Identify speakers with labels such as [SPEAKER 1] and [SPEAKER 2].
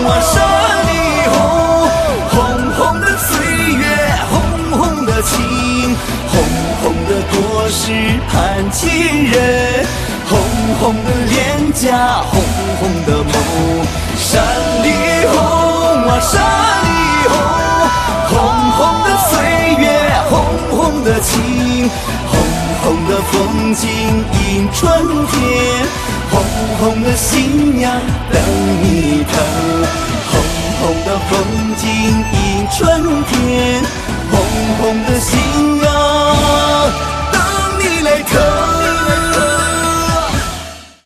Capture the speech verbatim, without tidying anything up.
[SPEAKER 1] 啊，十里红，红红的岁月，红红的情，红红的果实盼亲人，红红的脸颊，红红的眸，十里红啊，十里红，红红的岁月，红红的情，红红的风景迎春天，红红的新娘等你疼，红红的风景迎春天，红红的